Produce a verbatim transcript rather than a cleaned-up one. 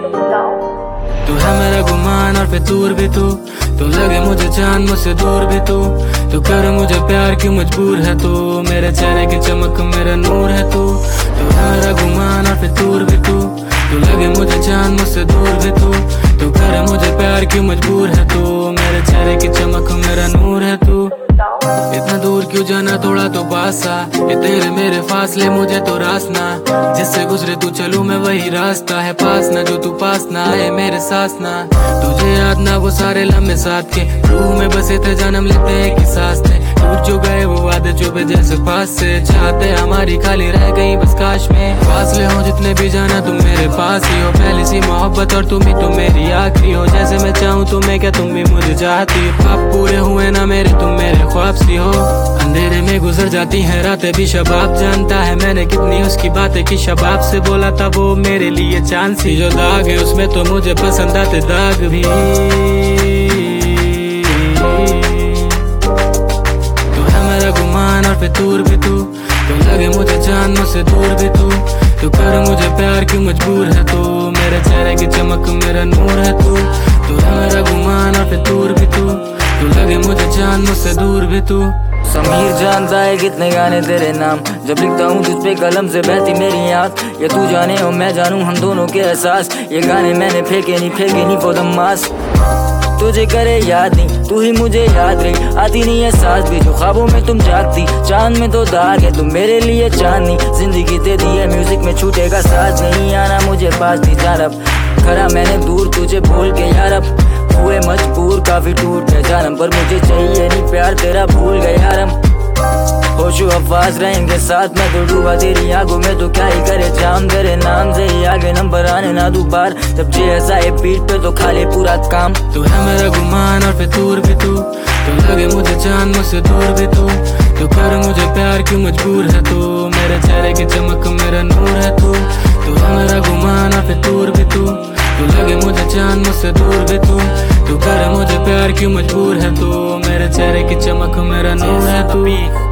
तू है मेरा गुमान और फितूर भी तू तू लगे मुझे चांद मुझसे दूर भी तू तू कर मुझे प्यार क्यों मजबूर है तू मेरे चेहरे की चमक मेरा नूर है तू तू है मेरा गुमान और फितूर भी तू तू लगे मुझे चांद मुझसे दूर भी तू तू कर मुझे प्यार क्यों मजबूर है तू मेरे चेहरे की चमक मेरा नूर है तू। इतना दूर क्यों जाना थोड़ा तो पास आ ये तेरे मेरे फासले मुझे तो रास्ता जिससे गुजरे तू चलूं मैं वही रास्ता है पास ना जो तू पास ना आए मेरे सास ना तुझे याद ना वो सारे लम्हे साथ के रूह में बसे थे जन्म लेते हैं कि सांस थे टूट जो गए वो वादे चुपे जैसे पास से चाहते हमारी खाली रह गई बस काश में फासले हो जितने भी जाना तुम मेरे पास ही हो पहली सी मोहब्बत और तुम ही तो मेरी आखिरी हो जैसे मैं चाहूँ तुम्हें क्या तुम भी मुझे चाहती हो अब पूरे हुए ना मेरे तुम मेरे ख्वाब सी हो अंधेरे में गुजर जाती हैं रातें भी शबाब जानता है मैंने कितनी उसकी बातें की शबाब से बोला था वो मेरे लिए चांद सी जो दाग है उसमें तो मुझे पसंद आते दाग भी तू है मेरा गुमान और फितूर भी तू तू लगे मुझे चांद मुझसे दूर भी तू तू कर मुझे प्यार क्यों मजबूर है तू मेरे चेहरे की चमक मेरा नूर है तू तू है मेरा गुमान और फितूर भी तू तू लगे मुझे चांद मुझसे दूर भी तू। समीर जानता है कितने गाने तेरे नाम जब लिखता हूँ तुझ पे कलम से बहती मेरी आँख ये तू जाने और मैं जानूँ हम दोनों के एहसास ये गाने मैंने फेंके नहीं फेंके नहीं फॉर द मास तुझे करे याद नहीं तू ही मुझे याद रही आती नहीं है सांस भी जो ख्वाबों में तुम जागती चांद में तो दाग है तुम मेरे लिए चांदनी जिंदगी दे दी है म्यूजिक में छूटेगा साथ नहीं आना मुझे पास दी जानब खरा मैंने दूर तुझे भूल के यार अब हुए मजबूर काफी टूट गए जानम पर मुझे चाहिए नहीं प्यार तेरा भूल गए यारम होशो अफवाज रहेंगे साथ में तो डूबा तेरी आंखों में तो क्या ही करे जाम तेरे नाम से ही आगे नंबर आने ना दू बार जब जे ऐसा है पीठ पे तो खा ले पूरा काम। तू है मेरा गुमान और फितूर भी तू तू लगे मुझे चांद मुझसे दूर भी तू तू कर मुझे प्यार क्यों मजबूर है तू मेरे चेहरे की चमक मेरा नूर है तू तू है मेरा गुमान और फितूर भी तू तू लगे मुझे चांद मुझसे दूर भी तू तू कर मुझे प्यार क्यों मजबूर है तू मेरे चेहरे की चमक मेरा नूर है तू।